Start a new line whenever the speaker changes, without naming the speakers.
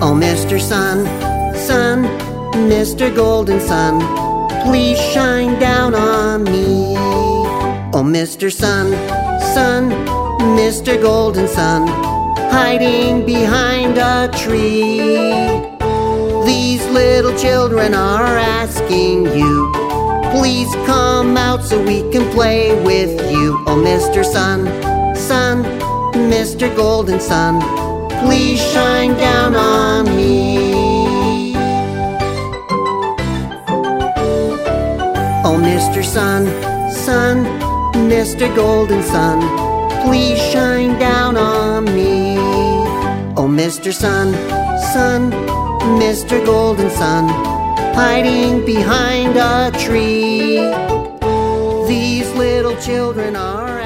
Oh, Mr. Sun, Sun, Mr. Golden Sun, please shine down on me. Oh, Mr. Sun, Sun, Mr. Golden Sun, hiding behind a tree. These little children are asking you, please come out so we can play with you. Oh, Mr. Sun, Sun, Mr. Golden Sun, please shine down on me. Oh, Mr. Sun, Sun, Mr. Golden Sun, please shine down on me. Oh, Mr. Sun, Sun, Mr. Golden Sun, hiding behind a tree. These little children are